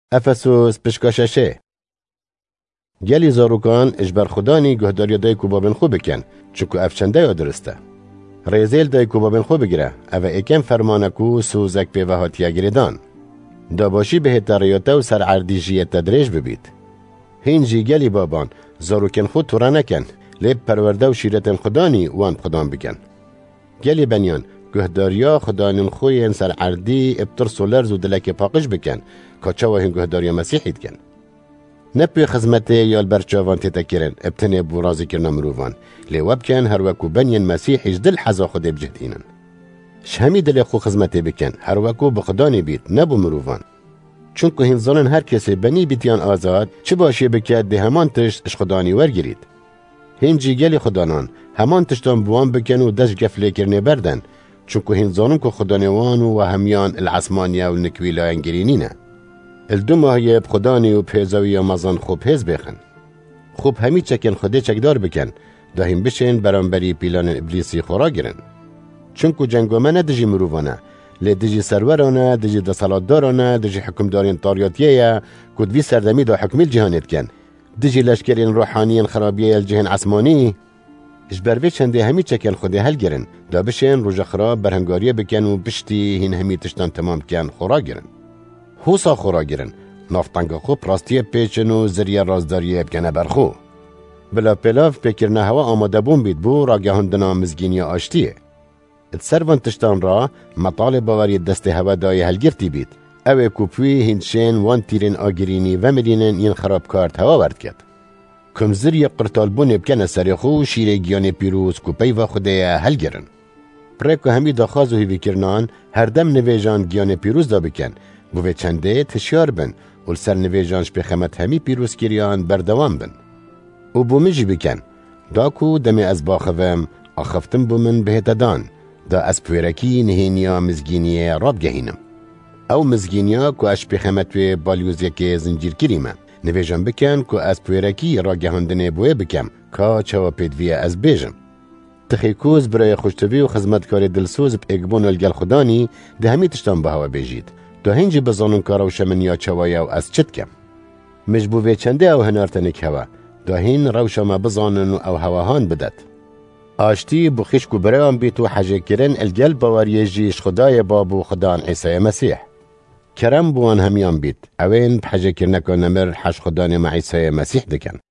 افسوس پشکاششه گلی زاروکان اجبر خدانی گهداری دای کوبابن خوب بکن چکو افچنده یا درسته ریزیل دای کوبابن خوب بگیره او ایکم فرمانکو سوزک به وحاتیا گریدان داباشی به تریاته و سر عردیجیت تدریج ببید هینجی گلی بابان زاروکن خود تورا نکن لیب پرورده و شیرتن خدانی وان خدان بکن گلی بنیان گهداریا خدانین خوین سر عردی ابتر سولرز و دلک پاقش بکن کچه و هین گهداریا مسیحید کن نپی خزمته یا البرچاوان تتکرن ابتنه برازی کرنا مروفان لیواب کن هر وکو بنین مسیحیش دل حزا خود بجهد اینن شهمی دل خو خزمته بکن هر وکو بخدانی بیت نبو مروفان چونکو هین ظنن هر کسی بنی بیتیان آزاد چه باشی بکد ده همان تشت اش خدانی ورگرید هین جیگلی خدانان همان تشتان بوان بکن و دش گفله کرنه بردن چونکو هین ظنن که خدانوان و همیان العثمانیا و نکویلا انگرینینه الدو ماهی بخدانی و پیزاوی و مزان خوب هز بخن خوب همی چکن خوده چکدار بکن داهیم بشین برانبری پیلان ابلیسی خورا گرن چونکو جنگومه نه دجی مروفانه لی دجی سرورانه دجی دسالاتدارانه دجی حکمدارین طاریاتیه کدوی سردمی دا حکمی الجهانیت کن دجی لشکرین روحانیین خرابیه الجهن عثمانی اجبروی چنده همی چکن خوده هل گرن دا بشین روژ خراب برهنگاریه بکن و بشتی هین همی تشتان تمام کن خورا گرن حوصا خورا گرن نافتنگا خو پراستیه پیچن و زریه رازداریه بکنه برخو بلا پلاف بکرنه هوا آماده بون بید بو راگهاندنا مزگینی آشتیه اتسروان تشتان را مطالب باوری دست هوا دای هلگرتی بید اوه کوپوی هندشین وان تیرین آگرینی و مرینن این خراب کارت هوا ورد کرد کم زریه قرطال بون بکنه سریخو شیره گیان پیروز کوپی و خوده هلگرن پریکو همی داخاز و هیوی کرنان هر دم نویجان گیان پیروز دا بکن بوه چنده تشیار بن و سر نویجانش بخمت همی پیروز کریان بردوان بن و بومجی بکن داکو دمی از باخوام آخفتم بومن بهتدان دا از پویرکی نهینیا مزگینیه راب گهینم او مزگینیا که اش بخمت و بالیوزی که زنجیر کریمه نویجان بکن که از پویرکی را گهاندنه بوه بکم که چوا پیدویه از بیجم تخیکوز برای خوشتوی و خدمتکار دلسوز اگبون الگل خدانی ده همی تشتان به هوا بیجید دا هنجی بزانون کارا و شمنیا چوایا و از چت کم مجبوه چنده او هنارتنک هوا دا هین روشا ما بزانون او هواهان بدد آشتی بخیشک و برایان بیتو حجه کرن الگل باوریه جیش خدای بابو خدان عیسی مسیح کرم بوان همیان بیت اوین بحجه کرنکو نمر حش خدان مع عیسی مسیح دکن